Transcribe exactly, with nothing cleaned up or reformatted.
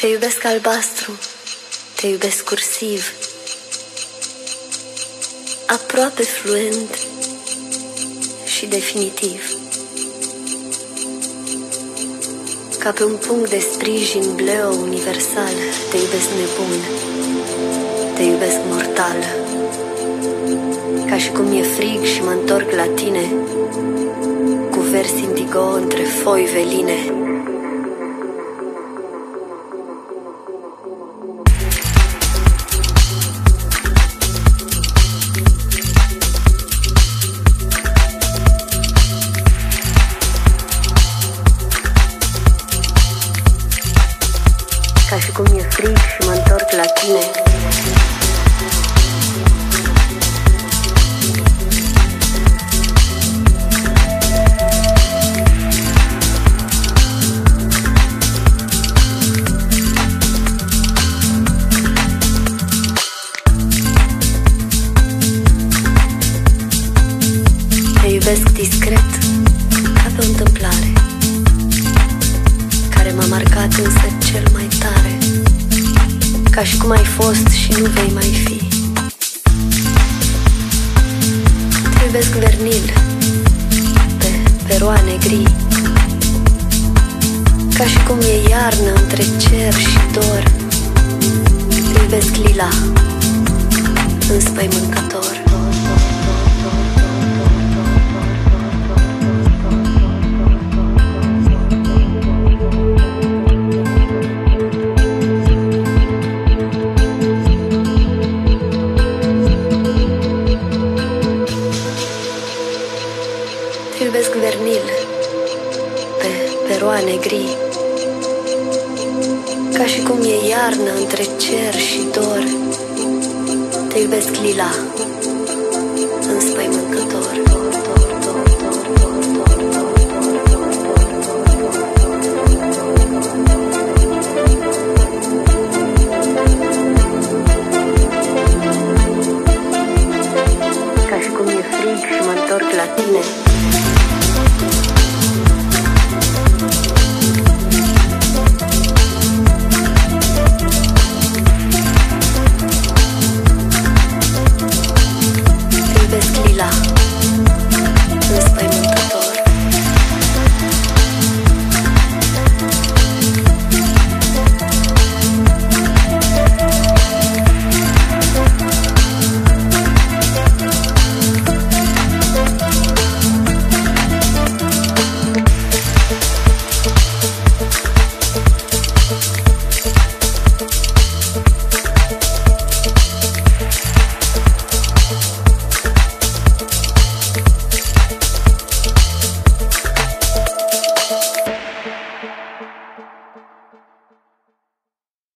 Te iubesc albastru, te iubesc cursiv, aproape fluent și definitiv. Ca pe un punct de sprijin bleu universal, te iubesc nebun, te iubesc mortal. Ca și cum mi-e frig și mă întorc la tine, cu vers indigo între foi veline. Ca și cum mi-e frig și mă întorc la tine, te iubesc discret, ca pe o întâmplare care m-a marcat însă cel mai tare, ca și cum ai fost și nu vei mai fi. Te iubesc vernil, pe peroane gri, ca și cum e iarnă între cer și dor. Te iubesc lila, înspăimântător. Te iubesc vernil, pe peroane gri, ca și cum e iarnă între cer și dor. Te iubesc lila,